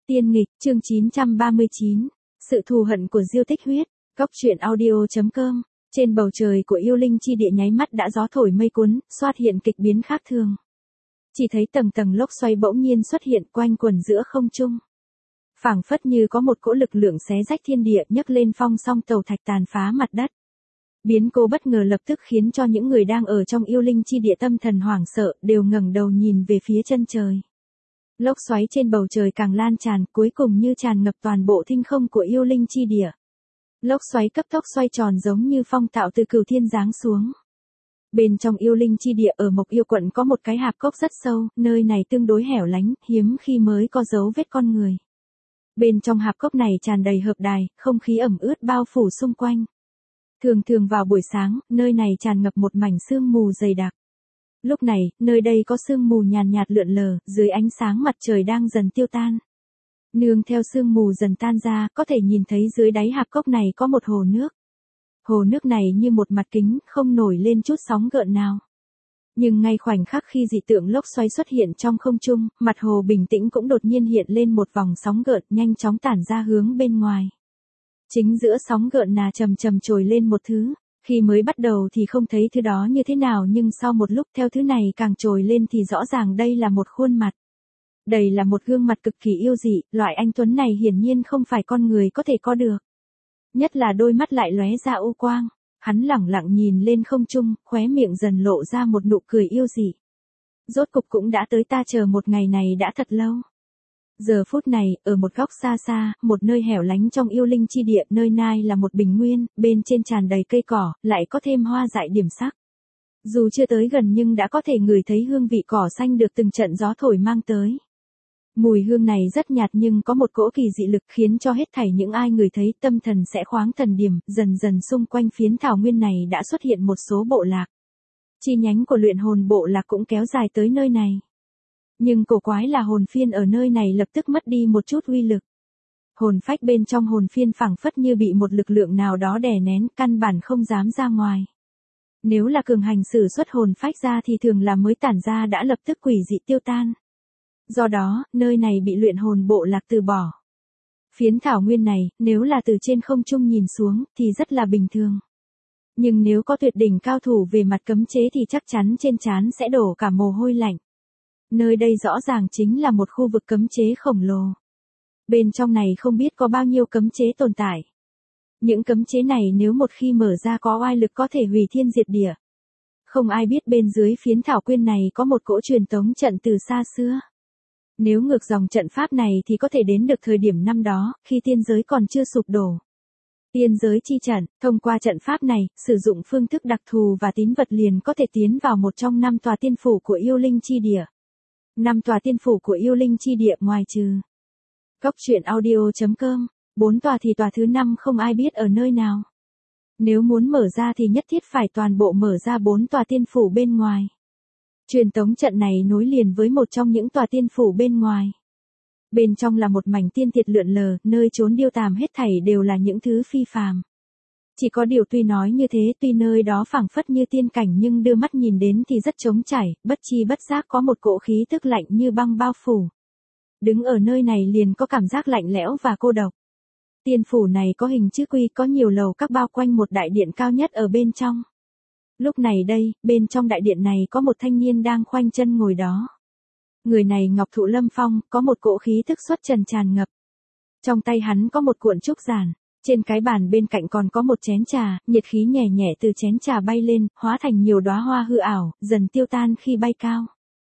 Tiên nghịch, chương 939. Sự thù hận của Diêu Tích Huyết. Góc truyện audio.com. Trên bầu trời của yêu linh chi địa nháy mắt đã gió thổi mây cuốn, xoát hiện kịch biến khác thường. Chỉ thấy tầng tầng lốc xoáy bỗng nhiên xuất hiện quanh quần giữa không trung. Phảng phất như có một cỗ lực lượng xé rách thiên địa nhấc lên phong song tàu thạch tàn phá mặt đất. Biến cố bất ngờ lập tức khiến cho những người đang ở trong yêu linh chi địa tâm thần hoảng sợ, đều ngẩng đầu nhìn về phía chân trời. Lốc xoáy trên bầu trời càng lan tràn, cuối cùng như tràn ngập toàn bộ thinh không của yêu linh chi địa. Lốc xoáy cấp tốc xoay tròn giống như phong tạo từ cửu thiên giáng xuống. Bên trong yêu linh chi địa ở Mộc Yêu quận có một cái hạp cốc rất sâu, nơi này tương đối hẻo lánh, hiếm khi mới có dấu vết con người. Bên trong hạp cốc này tràn đầy hợp đài, không khí ẩm ướt bao phủ xung quanh. Thường thường vào buổi sáng, nơi này tràn ngập một mảnh sương mù dày đặc. Lúc này, nơi đây có sương mù nhàn nhạt lượn lờ, dưới ánh sáng mặt trời đang dần tiêu tan. Nương theo sương mù dần tan ra, có thể nhìn thấy dưới đáy hạp cốc này có một hồ nước. Hồ nước này như một mặt kính, không nổi lên chút sóng gợn nào. Nhưng ngay khoảnh khắc khi dị tượng lốc xoáy xuất hiện trong không trung, mặt hồ bình tĩnh cũng đột nhiên hiện lên một vòng sóng gợn nhanh chóng tản ra hướng bên ngoài. Chính giữa sóng gợn chầm chầm trồi lên một thứ. Khi mới bắt đầu thì không thấy thứ đó như thế nào, nhưng sau một lúc theo thứ này càng trồi lên thì rõ ràng đây là một khuôn mặt. Đây là một gương mặt cực kỳ yêu dị, loại anh tuấn này hiển nhiên không phải con người có thể có được. Nhất là đôi mắt lại lóe ra u quang, hắn lẳng lặng nhìn lên không trung, khóe miệng dần lộ ra một nụ cười yêu dị. Rốt cục cũng đã tới, ta chờ một ngày này đã thật lâu. Giờ phút này, ở một góc xa xa, một nơi hẻo lánh trong yêu linh chi địa, nơi nai là một bình nguyên, bên trên tràn đầy cây cỏ, lại có thêm hoa dại điểm sắc. Dù chưa tới gần nhưng đã có thể ngửi thấy hương vị cỏ xanh được từng trận gió thổi mang tới. Mùi hương này rất nhạt nhưng có một cỗ kỳ dị lực khiến cho hết thảy những ai ngửi thấy tâm thần sẽ khoáng thần điểm, dần dần xung quanh phiến thảo nguyên này đã xuất hiện một số bộ lạc. Chi nhánh của luyện hồn bộ lạc cũng kéo dài tới nơi này. Nhưng cổ quái là hồn phiên ở nơi này lập tức mất đi một chút uy lực. Hồn phách bên trong hồn phiên phảng phất như bị một lực lượng nào đó đè nén, căn bản không dám ra ngoài. Nếu là cường hành sử xuất hồn phách ra thì thường là mới tản ra đã lập tức quỷ dị tiêu tan. Do đó, nơi này bị luyện hồn bộ lạc từ bỏ. Phiến thảo nguyên này, nếu là từ trên không trung nhìn xuống, thì rất là bình thường. Nhưng nếu có tuyệt đỉnh cao thủ về mặt cấm chế thì chắc chắn trên trán sẽ đổ cả mồ hôi lạnh. Nơi đây rõ ràng chính là một khu vực cấm chế khổng lồ. Bên trong này không biết có bao nhiêu cấm chế tồn tại. Những cấm chế này nếu một khi mở ra có oai lực có thể hủy thiên diệt địa. Không ai biết bên dưới phiến thảo nguyên này có một cỗ truyền tống trận từ xa xưa. Nếu ngược dòng trận pháp này thì có thể đến được thời điểm năm đó, khi tiên giới còn chưa sụp đổ. Tiên giới chi trận, thông qua trận pháp này, sử dụng phương thức đặc thù và tín vật liền có thể tiến vào một trong 5 tòa tiên phủ của yêu linh chi địa. 5 tòa tiên phủ của yêu linh chi địa ngoài trừ. Góc truyện audio.com, 4 tòa thì tòa thứ 5 không ai biết ở nơi nào. Nếu muốn mở ra thì nhất thiết phải toàn bộ mở ra 4 tòa tiên phủ bên ngoài. Truyền tống trận này nối liền với một trong những tòa tiên phủ bên ngoài. Bên trong là một mảnh tiên tiệt lượn lờ, nơi trốn điêu tàm hết thảy đều là những thứ phi phàm. Chỉ có điều tuy nói như thế, tuy nơi đó phảng phất như tiên cảnh nhưng đưa mắt nhìn đến thì rất trống trải, bất chi bất giác có một cỗ khí tức lạnh như băng bao phủ. Đứng ở nơi này liền có cảm giác lạnh lẽo và cô độc. Tiên phủ này có hình chữ quy, có nhiều lầu các bao quanh một đại điện cao nhất ở bên trong. Lúc này đây, bên trong đại điện này có một thanh niên đang khoanh chân ngồi đó. Người này ngọc thụ lâm phong, có một cỗ khí thức xuất trần tràn ngập. Trong tay hắn có một cuộn trúc giản, trên cái bàn bên cạnh còn có một chén trà, nhiệt khí nhẹ nhẹ từ chén trà bay lên, hóa thành nhiều đóa hoa hư ảo, dần tiêu tan khi bay cao.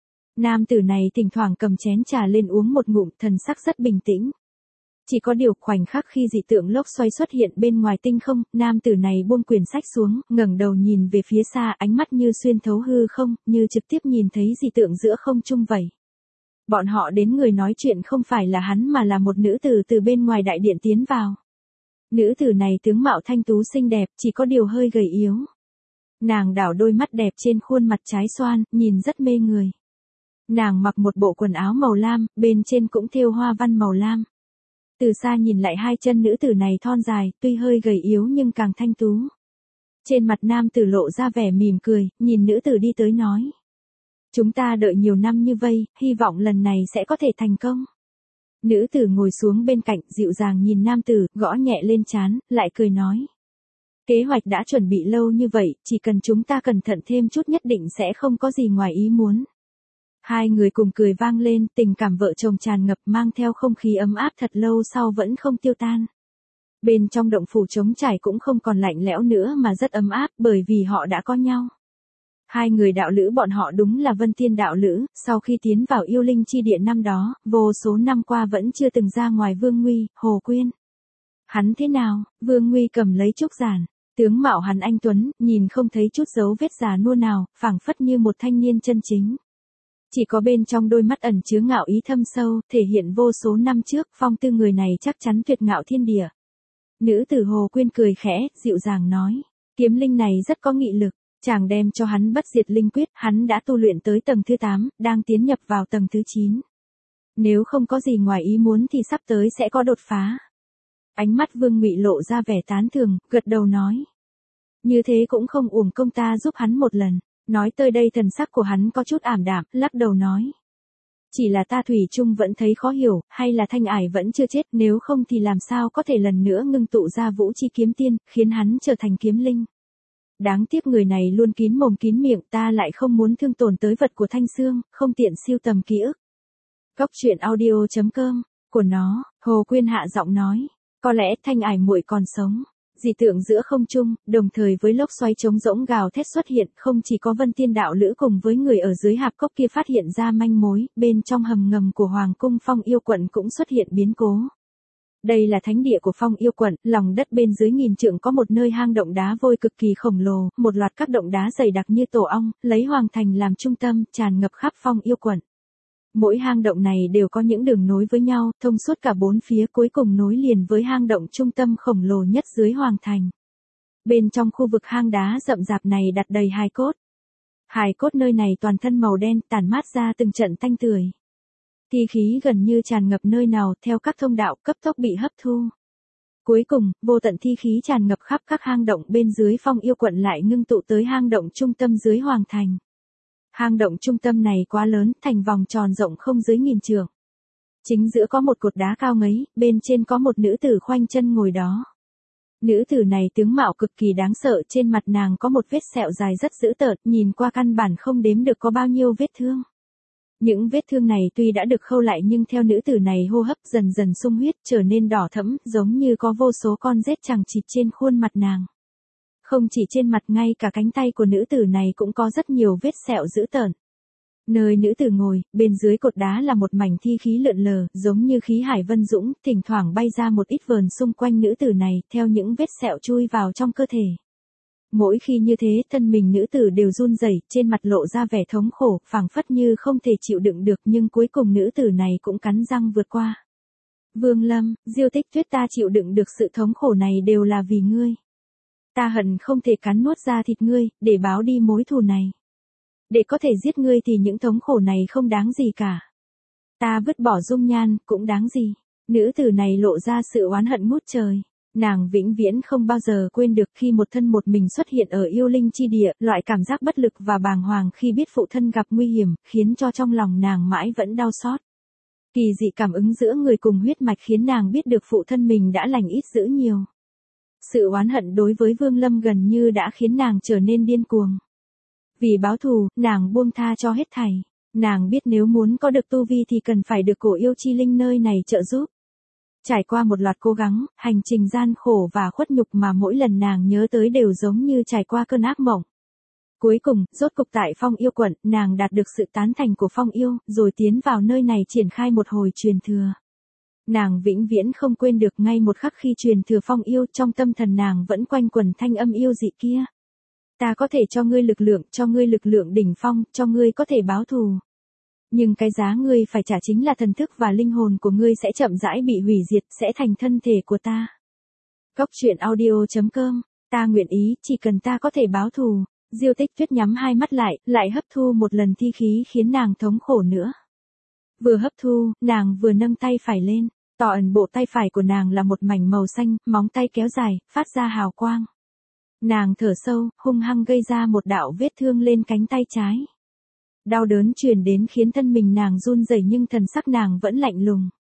Nam tử này thỉnh thoảng cầm chén trà lên uống một ngụm, thần sắc rất bình tĩnh. Chỉ có điều khoảnh khắc khi dị tượng lốc xoáy xuất hiện bên ngoài tinh không, nam tử này buông quyển sách xuống, ngẩng đầu nhìn về phía xa, ánh mắt như xuyên thấu hư không, như trực tiếp nhìn thấy dị tượng giữa không trung vậy. Bọn họ đến người nói chuyện không phải là hắn mà là một nữ tử từ bên ngoài đại điện tiến vào. Nữ tử này tướng mạo thanh tú xinh đẹp, chỉ có điều hơi gầy yếu. Nàng đảo đôi mắt đẹp trên khuôn mặt trái xoan, nhìn rất mê người. Nàng mặc một bộ quần áo màu lam, bên trên cũng thêu hoa văn màu lam. Từ xa nhìn lại hai chân nữ tử này thon dài, tuy hơi gầy yếu nhưng càng thanh tú. Trên mặt nam tử lộ ra vẻ mỉm cười, nhìn nữ tử đi tới nói. Chúng ta đợi nhiều năm như vây, hy vọng lần này sẽ có thể thành công. Nữ tử ngồi xuống bên cạnh, dịu dàng nhìn nam tử, gõ nhẹ lên trán, lại cười nói. Kế hoạch đã chuẩn bị lâu như vậy, chỉ cần chúng ta cẩn thận thêm chút nhất định sẽ không có gì ngoài ý muốn. Hai người cùng cười vang lên, tình cảm vợ chồng tràn ngập mang theo không khí ấm áp thật lâu sau vẫn không tiêu tan. Bên trong động phủ trống trải cũng không còn lạnh lẽo nữa mà rất ấm áp bởi vì họ đã có nhau. Hai người đạo lữ bọn họ đúng là Vân Tiên đạo lữ, sau khi tiến vào yêu linh chi địa năm đó, vô số năm qua vẫn chưa từng ra ngoài Vương Nguy, Hồ Quyên. Hắn thế nào? Vương Nguy cầm lấy trúc giản. Tướng mạo hắn anh tuấn, nhìn không thấy chút dấu vết già nua nào, phảng phất như một thanh niên chân chính. Chỉ có bên trong đôi mắt ẩn chứa ngạo ý thâm sâu, thể hiện vô số năm trước, phong tư người này chắc chắn tuyệt ngạo thiên địa. Nữ tử Hồ Quyên cười khẽ, dịu dàng nói, kiếm linh này rất có nghị lực, chàng đem cho hắn bất diệt linh quyết, hắn đã tu luyện tới tầng thứ 8, đang tiến nhập vào tầng thứ 9. Nếu không có gì ngoài ý muốn thì sắp tới sẽ có đột phá. Ánh mắt Vương Ngụy lộ ra vẻ tán thưởng, gật đầu nói. Như thế cũng không uổng công ta giúp hắn một lần. Nói tới đây thần sắc của hắn có chút ảm đạm, lắc đầu nói. Chỉ là ta thủy chung vẫn thấy khó hiểu, hay là Thanh Ải vẫn chưa chết, nếu không thì làm sao có thể lần nữa ngưng tụ ra vũ chi kiếm tiên, khiến hắn trở thành kiếm linh. Đáng tiếc người này luôn kín mồm kín miệng, ta lại không muốn thương tổn tới vật của Thanh Xương, không tiện siêu tầm ký ức. Góc truyện audio.com, của nó, Hồ Quyên hạ giọng nói. Có lẽ Thanh Ải muội còn sống. Dị tượng giữa không trung, đồng thời với lốc xoáy trống rỗng gào thét xuất hiện, không chỉ có Vân Tiên đạo lữ cùng với người ở dưới hạp cốc kia phát hiện ra manh mối, bên trong hầm ngầm của Hoàng cung Phong Yêu quận cũng xuất hiện biến cố. Đây là thánh địa của Phong Yêu quận, lòng đất bên dưới nghìn trượng có một nơi hang động đá vôi cực kỳ khổng lồ, một loạt các động đá dày đặc như tổ ong, lấy hoàng thành làm trung tâm, tràn ngập khắp Phong Yêu quận. Mỗi hang động này đều có những đường nối với nhau, thông suốt cả bốn phía, cuối cùng nối liền với hang động trung tâm khổng lồ nhất dưới hoàng thành. Bên trong khu vực hang đá rậm rạp này đặt đầy hài cốt. Hài cốt nơi này toàn thân màu đen, tản mát ra từng trận tanh tưởi. Thi khí gần như tràn ngập nơi nào, theo các thông đạo cấp tốc bị hấp thu. Cuối cùng, vô tận thi khí tràn ngập khắp các hang động bên dưới Phong Yêu quận lại ngưng tụ tới hang động trung tâm dưới hoàng thành. Hang động trung tâm này quá lớn, thành vòng tròn rộng không dưới nghìn trượng. Chính giữa có một cột đá cao ngấy, bên trên có một nữ tử khoanh chân ngồi đó. Nữ tử này tướng mạo cực kỳ đáng sợ, trên mặt nàng có một vết sẹo dài rất dữ tợn, nhìn qua căn bản không đếm được có bao nhiêu vết thương. Những vết thương này tuy đã được khâu lại nhưng theo nữ tử này hô hấp dần dần sung huyết trở nên đỏ thẫm, giống như có vô số con rết chằng chịt trên khuôn mặt nàng. Không chỉ trên mặt, ngay cả cánh tay của nữ tử này cũng có rất nhiều vết sẹo dữ tợn. Nơi nữ tử ngồi, bên dưới cột đá là một mảnh thi khí lượn lờ, giống như khí hải vân dũng, thỉnh thoảng bay ra một ít vờn xung quanh nữ tử này, theo những vết sẹo chui vào trong cơ thể. Mỗi khi như thế, thân mình nữ tử đều run rẩy, trên mặt lộ ra vẻ thống khổ, phảng phất như không thể chịu đựng được, nhưng cuối cùng nữ tử này cũng cắn răng vượt qua. Vương Lâm, Diêu Tích Tuyết, ta chịu đựng được sự thống khổ này đều là vì ngươi. Ta hận không thể cắn nuốt ra thịt ngươi, để báo đi mối thù này. Để có thể giết ngươi thì những thống khổ này không đáng gì cả. Ta vứt bỏ dung nhan, cũng đáng gì. Nữ tử này lộ ra sự oán hận ngút trời. Nàng vĩnh viễn không bao giờ quên được khi một thân một mình xuất hiện ở yêu linh chi địa, loại cảm giác bất lực và bàng hoàng khi biết phụ thân gặp nguy hiểm, khiến cho trong lòng nàng mãi vẫn đau xót. Kỳ dị cảm ứng giữa người cùng huyết mạch khiến nàng biết được phụ thân mình đã lành ít dữ nhiều. Sự oán hận đối với Vương Lâm gần như đã khiến nàng trở nên điên cuồng. Vì báo thù, nàng buông tha cho hết thảy. Nàng biết nếu muốn có được tu vi thì cần phải được cổ yêu chi linh nơi này trợ giúp. Trải qua một loạt cố gắng, hành trình gian khổ và khuất nhục mà mỗi lần nàng nhớ tới đều giống như trải qua cơn ác mộng. Cuối cùng, rốt cục tại Phong Yêu quận, nàng đạt được sự tán thành của Phong Yêu, rồi tiến vào nơi này triển khai một hồi truyền thừa. Nàng vĩnh viễn không quên được ngay một khắc khi truyền thừa Phong Yêu, trong tâm thần nàng vẫn quanh quẩn thanh âm yêu dị kia. Ta có thể cho ngươi lực lượng đỉnh phong, cho ngươi có thể báo thù. Nhưng cái giá ngươi phải trả chính là thần thức và linh hồn của ngươi sẽ chậm rãi bị hủy diệt, sẽ thành thân thể của ta. Góc truyện audio.com, ta nguyện ý, chỉ cần ta có thể báo thù. Diêu Tích Tuyết nhắm hai mắt lại hấp thu một lần thi khí khiến nàng thống khổ nữa. Vừa hấp thu, nàng vừa nâng tay phải lên, tỏ ẩn bộ tay phải của nàng là một mảnh màu xanh, móng tay kéo dài, phát ra hào quang. Nàng thở sâu, hung hăng gây ra một đạo vết thương lên cánh tay trái. Đau đớn truyền đến khiến thân mình nàng run rẩy nhưng thần sắc nàng vẫn lạnh lùng.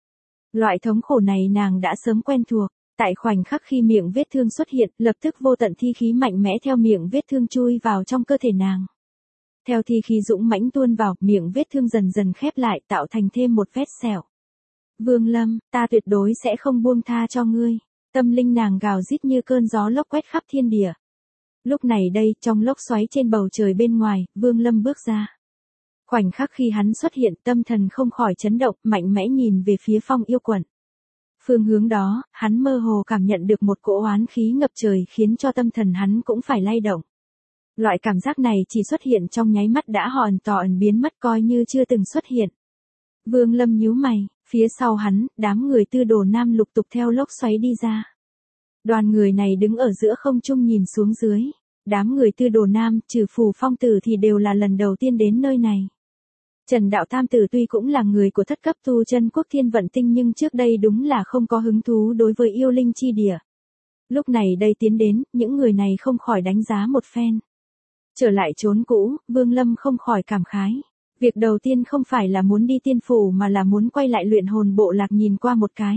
Loại thống khổ này nàng đã sớm quen thuộc, tại khoảnh khắc khi miệng vết thương xuất hiện, lập tức vô tận thi khí mạnh mẽ theo miệng vết thương chui vào trong cơ thể nàng. Theo thi khí dũng mãnh tuôn vào, miệng vết thương dần dần khép lại tạo thành thêm một vết sẹo. Vương Lâm, ta tuyệt đối sẽ không buông tha cho ngươi. Tâm linh nàng gào rít như cơn gió lốc quét khắp thiên địa. Lúc này đây, trong lốc xoáy trên bầu trời bên ngoài, Vương Lâm bước ra. Khoảnh khắc khi hắn xuất hiện, tâm thần không khỏi chấn động, mạnh mẽ nhìn về phía Phong Yêu Quận. Phương hướng đó, hắn mơ hồ cảm nhận được một cỗ oán khí ngập trời khiến cho tâm thần hắn cũng phải lay động. Loại cảm giác này chỉ xuất hiện trong nháy mắt đã hoàn toàn biến mất coi như chưa từng xuất hiện. Vương Lâm nhíu mày, phía sau hắn, đám người Tư Đồ Nam lục tục theo lốc xoáy đi ra. Đoàn người này đứng ở giữa không trung nhìn xuống dưới. Đám người Tư Đồ Nam, trừ Phù Phong Tử thì đều là lần đầu tiên đến nơi này. Trần Đạo Tam Tử tuy cũng là người của thất cấp tu chân quốc Thiên Vận Tinh nhưng trước đây đúng là không có hứng thú đối với yêu linh chi địa. Lúc này đây tiến đến, những người này không khỏi đánh giá một phen. Trở lại chốn cũ, Vương Lâm không khỏi cảm khái. Việc đầu tiên không phải là muốn đi tiên phủ mà là muốn quay lại luyện hồn bộ lạc nhìn qua một cái.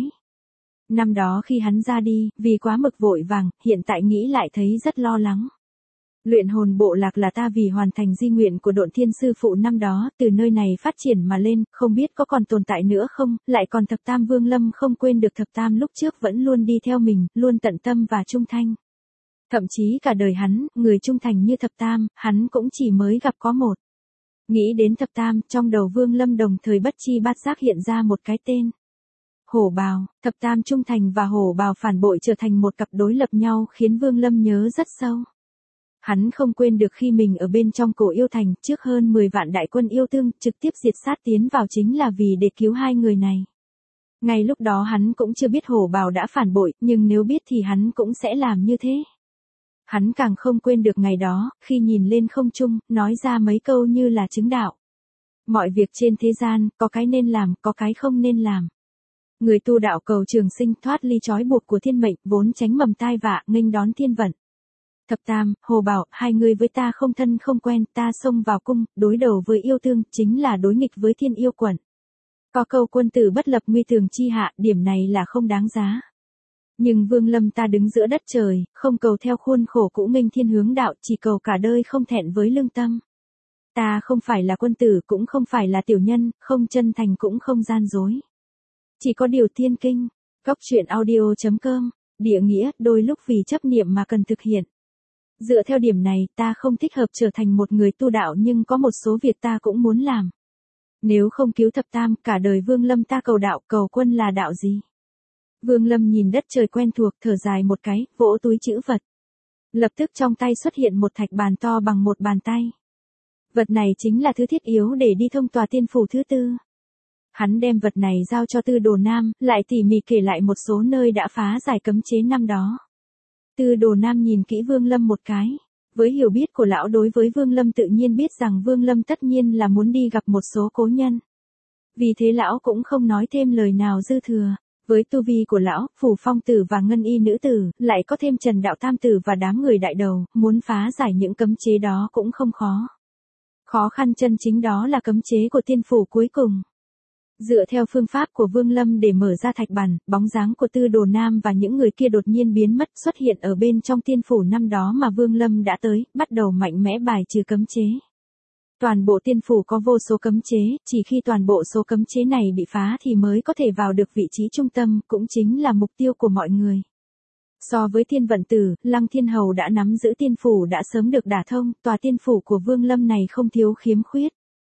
Năm đó khi hắn ra đi, vì quá mực vội vàng, hiện tại nghĩ lại thấy rất lo lắng. Luyện hồn bộ lạc là ta vì hoàn thành di nguyện của Độn Thiên Sư Phụ năm đó, từ nơi này phát triển mà lên, không biết có còn tồn tại nữa không, lại còn thập tam Vương Lâm không quên được thập tam lúc trước vẫn luôn đi theo mình, luôn tận tâm và trung thanh. Thậm chí cả đời hắn, người trung thành như thập tam, hắn cũng chỉ mới gặp có một. Nghĩ đến thập tam, trong đầu Vương Lâm đồng thời bất chi bát giác hiện ra một cái tên. Hổ Bào, thập tam trung thành và Hổ Bào phản bội trở thành một cặp đối lập nhau khiến Vương Lâm nhớ rất sâu. Hắn không quên được khi mình ở bên trong Cổ Yêu Thành trước hơn 10 vạn đại quân yêu tương trực tiếp diệt sát tiến vào chính là vì để cứu hai người này. Ngay lúc đó hắn cũng chưa biết Hổ Bào đã phản bội, nhưng nếu biết thì hắn cũng sẽ làm như thế. Hắn càng không quên được ngày đó, khi nhìn lên không trung, nói ra mấy câu như là chứng đạo. Mọi việc trên thế gian, có cái nên làm, có cái không nên làm. Người tu đạo cầu trường sinh thoát ly trói buộc của thiên mệnh, vốn tránh mầm tai vạ, nghênh đón thiên vận. Thập tam, Hồ Bảo, hai người với ta không thân không quen, ta xông vào cung, đối đầu với yêu tương, chính là đối nghịch với Thiên Yêu Quận. Có câu quân tử bất lập nguy tường chi hạ, điểm này là không đáng giá. Nhưng Vương Lâm ta đứng giữa đất trời, không cầu theo khuôn khổ cũ nghênh thiên hướng đạo, chỉ cầu cả đời không thẹn với lương tâm. Ta không phải là quân tử, cũng không phải là tiểu nhân, không chân thành cũng không gian dối. Chỉ có điều thiên kinh. Góc truyện audio.com, địa nghĩa, đôi lúc vì chấp niệm mà cần thực hiện. Dựa theo điểm này, ta không thích hợp trở thành một người tu đạo nhưng có một số việc ta cũng muốn làm. Nếu không cứu thập tam, cả đời Vương Lâm ta cầu đạo, cầu quân là đạo gì? Vương Lâm nhìn đất trời quen thuộc, thở dài một cái, vỗ túi trữ vật. Lập tức trong tay xuất hiện một thạch bàn to bằng một bàn tay. Vật này chính là thứ thiết yếu để đi thông tòa tiên phủ thứ tư. Hắn đem vật này giao cho Tư Đồ Nam, lại tỉ mỉ kể lại một số nơi đã phá giải cấm chế năm đó. Tư Đồ Nam nhìn kỹ Vương Lâm một cái. Với hiểu biết của lão đối với Vương Lâm tự nhiên biết rằng Vương Lâm tất nhiên là muốn đi gặp một số cố nhân. Vì thế lão cũng không nói thêm lời nào dư thừa. Với tu vi của lão, Phù Phong Tử và Ngân Y Nữ Tử, lại có thêm Trần Đạo Tam Tử và đám người đại đầu, muốn phá giải những cấm chế đó cũng không khó. Khó khăn chân chính đó là cấm chế của tiên phủ cuối cùng. Dựa theo phương pháp của Vương Lâm để mở ra thạch bàn, bóng dáng của Tư Đồ Nam và những người kia đột nhiên biến mất xuất hiện ở bên trong tiên phủ năm đó mà Vương Lâm đã tới, bắt đầu mạnh mẽ bài trừ cấm chế. Toàn bộ tiên phủ có vô số cấm chế, chỉ khi toàn bộ số cấm chế này bị phá thì mới có thể vào được vị trí trung tâm, cũng chính là mục tiêu của mọi người. So với Thiên Vận Tử, Lăng Thiên Hầu đã nắm giữ tiên phủ đã sớm được đả thông, tòa tiên phủ của Vương Lâm này không thiếu khiếm khuyết.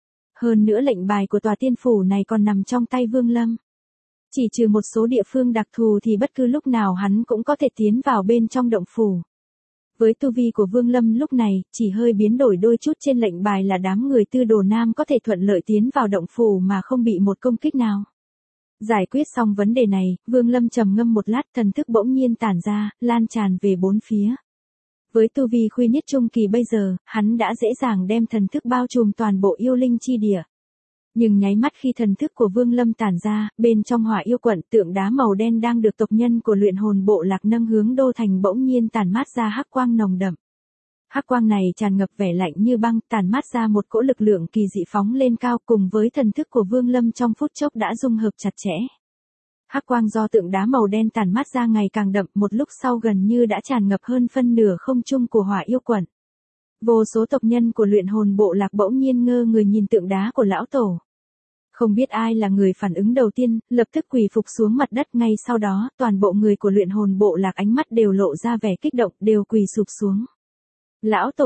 Hơn nữa lệnh bài của tòa tiên phủ này còn nằm trong tay Vương Lâm. Chỉ trừ một số địa phương đặc thù thì bất cứ lúc nào hắn cũng có thể tiến vào bên trong động phủ. Với tu vi của Vương Lâm lúc này, chỉ hơi biến đổi đôi chút trên lệnh bài là đám người Tư Đồ Nam có thể thuận lợi tiến vào động phủ mà không bị một công kích nào. Giải quyết xong vấn đề này, Vương Lâm trầm ngâm một lát, thần thức bỗng nhiên tản ra, lan tràn về bốn phía. Với tu vi Khuy Niết Trung Kỳ bây giờ, hắn đã dễ dàng đem thần thức bao trùm toàn bộ yêu linh chi địa. Nhưng nháy mắt khi thần thức của Vương Lâm tản ra, bên trong Hỏa Yêu Quận tượng đá màu đen đang được tộc nhân của luyện hồn bộ lạc nâng hướng đô thành bỗng nhiên tản mát ra hắc quang nồng đậm. Hắc quang này tràn ngập vẻ lạnh như băng, tản mát ra một cỗ lực lượng kỳ dị phóng lên cao cùng với thần thức của Vương Lâm trong phút chốc đã dung hợp chặt chẽ. Hắc quang do tượng đá màu đen tản mát ra ngày càng đậm, một lúc sau gần như đã tràn ngập hơn phân nửa không trung của Hỏa Yêu Quận. Vô số tộc nhân của luyện hồn bộ lạc bỗng nhiên ngơ người nhìn tượng đá của lão tổ. Không biết ai là người phản ứng đầu tiên, lập tức quỳ phục xuống mặt đất, ngay sau đó, toàn bộ người của luyện hồn bộ lạc ánh mắt đều lộ ra vẻ kích động, đều quỳ sụp xuống. Lão tổ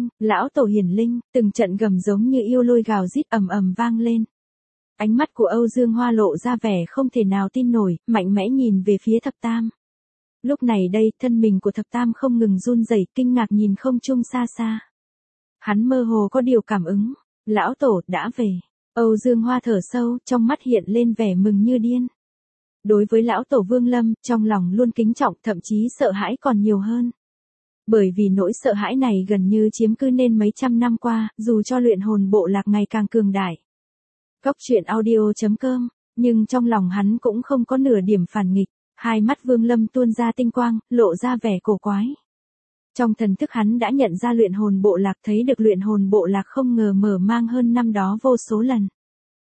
hiển linh, từng trận gầm giống như yêu lôi gào rít ầm ầm vang lên. Ánh mắt của Âu Dương Hoa lộ ra vẻ không thể nào tin nổi, mạnh mẽ nhìn về phía Thập Tam. Lúc này đây, thân mình của Thập Tam không ngừng run rẩy, kinh ngạc nhìn không trung xa xa. Hắn mơ hồ có điều cảm ứng, lão tổ đã về. Âu Dương Hoa thở sâu, trong mắt hiện lên vẻ mừng như điên. Đối với lão tổ Vương Lâm, trong lòng luôn kính trọng, thậm chí sợ hãi còn nhiều hơn. Bởi vì nỗi sợ hãi này gần như chiếm cứ nên mấy trăm năm qua, dù cho luyện hồn bộ lạc ngày càng cường đại. Cốc truyện audio.com, nhưng trong lòng hắn cũng không có nửa điểm phản nghịch, hai mắt Vương Lâm tuôn ra tinh quang, lộ ra vẻ cổ quái. Trong thần thức hắn đã nhận ra luyện hồn bộ lạc, thấy được luyện hồn bộ lạc không ngờ mở mang hơn năm đó vô số lần.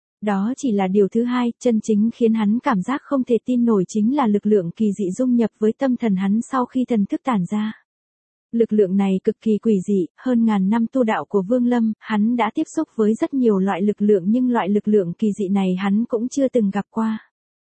Đó chỉ là điều thứ hai, chân chính khiến hắn cảm giác không thể tin nổi chính là lực lượng kỳ dị dung nhập với tâm thần hắn sau khi thần thức tản ra. Lực lượng này cực kỳ quỷ dị, hơn ngàn năm tu đạo của Vương Lâm, hắn đã tiếp xúc với rất nhiều loại lực lượng nhưng loại lực lượng kỳ dị này hắn cũng chưa từng gặp qua.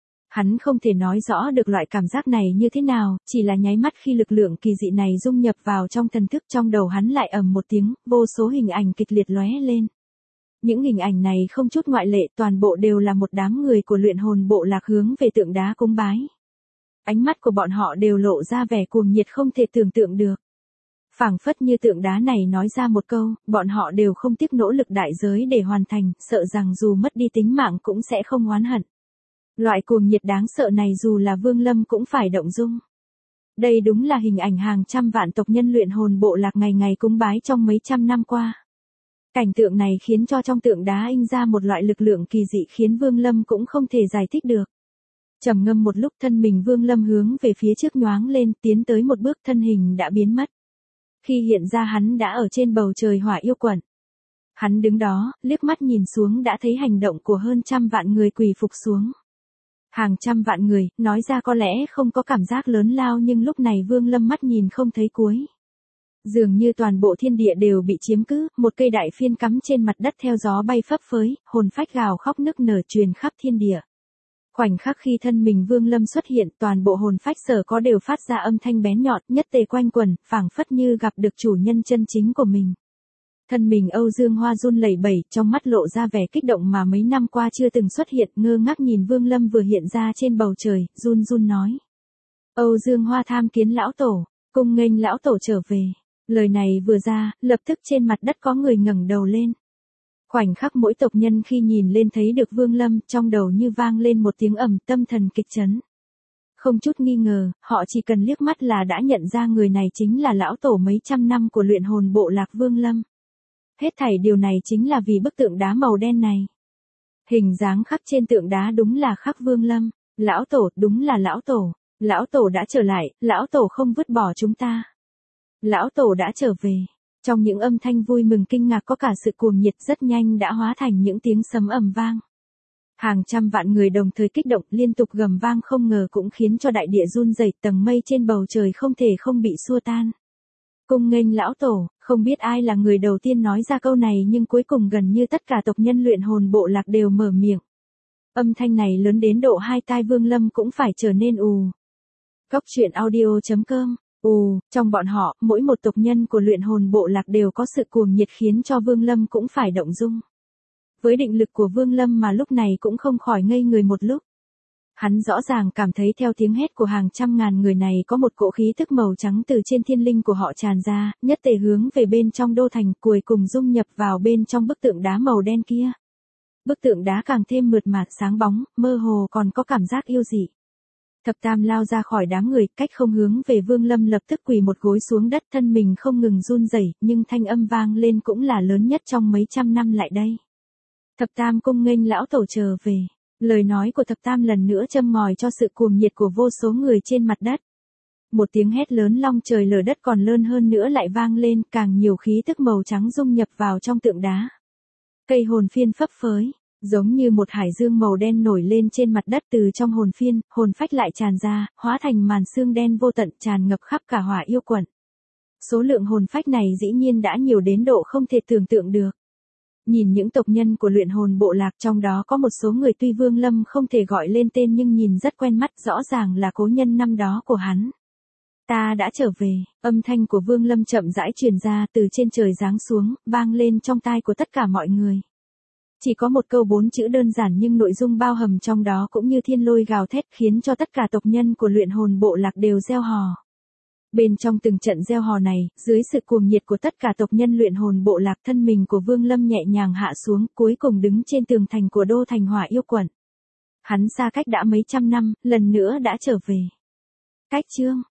Hắn không thể nói rõ được loại cảm giác này như thế nào, chỉ là nháy mắt khi lực lượng kỳ dị này dung nhập vào trong thần thức, trong đầu hắn lại ầm một tiếng, vô số hình ảnh kịch liệt lóe lên. Những hình ảnh này không chút ngoại lệ, toàn bộ đều là một đám người của luyện hồn bộ lạc hướng về tượng đá cúng bái. Ánh mắt của bọn họ đều lộ ra vẻ cuồng nhiệt không thể tưởng tượng được. Phảng phất như tượng đá này nói ra một câu, bọn họ đều không tiếc nỗ lực đại giới để hoàn thành, sợ rằng dù mất đi tính mạng cũng sẽ không oán hận. Loại cuồng nhiệt đáng sợ này dù là Vương Lâm cũng phải động dung. Đây đúng là hình ảnh hàng trăm vạn tộc nhân luyện hồn bộ lạc ngày ngày cúng bái trong mấy trăm năm qua. Cảnh tượng này khiến cho trong tượng đá in ra một loại lực lượng kỳ dị khiến Vương Lâm cũng không thể giải thích được. Trầm ngâm một lúc, thân mình Vương Lâm hướng về phía trước nhoáng lên, tiến tới một bước, thân hình đã biến mất. Khi hiện ra hắn đã ở trên bầu trời Hỏa Yêu Quận. Hắn đứng đó, liếc mắt nhìn xuống đã thấy hành động của hơn trăm vạn người quỳ phục xuống. Hàng trăm vạn người, nói ra có lẽ không có cảm giác lớn lao nhưng lúc này Vương Lâm mắt nhìn không thấy cuối. Dường như toàn bộ thiên địa đều bị chiếm cứ, một cây đại phiên cắm trên mặt đất theo gió bay phấp phới, hồn phách gào khóc nức nở truyền khắp thiên địa. Khoảnh khắc khi thân mình Vương Lâm xuất hiện, toàn bộ hồn phách sở có đều phát ra âm thanh bén nhọn, nhất tề quanh quẩn, phảng phất như gặp được chủ nhân chân chính của mình. Thân mình Âu Dương Hoa run lẩy bẩy, trong mắt lộ ra vẻ kích động mà mấy năm qua chưa từng xuất hiện, ngơ ngác nhìn Vương Lâm vừa hiện ra trên bầu trời, run run nói. Âu Dương Hoa tham kiến lão tổ, cung nghênh lão tổ trở về. Lời này vừa ra, lập tức trên mặt đất có người ngẩng đầu lên. Khoảnh khắc mỗi tộc nhân khi nhìn lên thấy được Vương Lâm, trong đầu như vang lên một tiếng ầm, tâm thần kịch chấn. Không chút nghi ngờ, họ chỉ cần liếc mắt là đã nhận ra người này chính là lão tổ mấy trăm năm của luyện hồn bộ lạc Vương Lâm. Hết thảy điều này chính là vì bức tượng đá màu đen này. Hình dáng khắc trên tượng đá đúng là khắc Vương Lâm. Lão tổ, đúng là lão tổ. Lão tổ đã trở lại, lão tổ không vứt bỏ chúng ta. Lão tổ đã trở về. Trong những âm thanh vui mừng kinh ngạc có cả sự cuồng nhiệt, rất nhanh đã hóa thành những tiếng sấm ầm vang. Hàng trăm vạn người đồng thời kích động, liên tục gầm vang không ngờ cũng khiến cho đại địa run rẩy, tầng mây trên bầu trời không thể không bị xua tan. Cung nghênh lão tổ, không biết ai là người đầu tiên nói ra câu này nhưng cuối cùng gần như tất cả tộc nhân luyện hồn bộ lạc đều mở miệng. Âm thanh này lớn đến độ hai tai Vương Lâm cũng phải trở nên ù. Cốc truyện audio.com. Trong bọn họ, mỗi một tộc nhân của luyện hồn bộ lạc đều có sự cuồng nhiệt khiến cho Vương Lâm cũng phải động dung. Với định lực của Vương Lâm mà lúc này cũng không khỏi ngây người một lúc. Hắn rõ ràng cảm thấy theo tiếng hét của hàng trăm ngàn người này có một cỗ khí tức màu trắng từ trên thiên linh của họ tràn ra, nhất tề hướng về bên trong đô thành, cuối cùng dung nhập vào bên trong bức tượng đá màu đen kia. Bức tượng đá càng thêm mượt mà, sáng bóng, mơ hồ còn có cảm giác yêu dị. Thập Tam lao ra khỏi đám người, cách không hướng về Vương Lâm lập tức quỳ một gối xuống đất, thân mình không ngừng run rẩy, nhưng thanh âm vang lên cũng là lớn nhất trong mấy trăm năm lại đây. Thập Tam cung nghênh lão tổ trở về. Lời nói của Thập Tam lần nữa châm ngòi cho sự cuồng nhiệt của vô số người trên mặt đất. Một tiếng hét lớn long trời lở đất còn lớn hơn nữa lại vang lên, càng nhiều khí tức màu trắng dung nhập vào trong tượng đá. Cây hồn phiên phấp phới, Giống như một hải dương màu đen nổi lên trên mặt đất từ trong hồn phiên, hồn phách lại tràn ra, hóa thành màn xương đen vô tận tràn ngập khắp cả Hỏa Yêu Quận. Số lượng hồn phách này dĩ nhiên đã nhiều đến độ không thể tưởng tượng được. Nhìn những tộc nhân của luyện hồn bộ lạc, trong đó có một số người tuy Vương Lâm không thể gọi lên tên nhưng nhìn rất quen mắt, rõ ràng là cố nhân năm đó của hắn. Ta đã trở về, âm thanh của Vương Lâm chậm rãi truyền ra từ trên trời giáng xuống, vang lên trong tai của tất cả mọi người. Chỉ có một câu 4 chữ đơn giản nhưng nội dung bao hàm trong đó cũng như thiên lôi gào thét, khiến cho tất cả tộc nhân của luyện hồn bộ lạc đều reo hò. Bên trong từng trận reo hò này, dưới sự cuồng nhiệt của tất cả tộc nhân luyện hồn bộ lạc, thân mình của Vương Lâm nhẹ nhàng hạ xuống, cuối cùng đứng trên tường thành của đô thành Hỏa Yêu Quận. Hắn xa cách đã mấy trăm năm, lần nữa đã trở về. Cách chương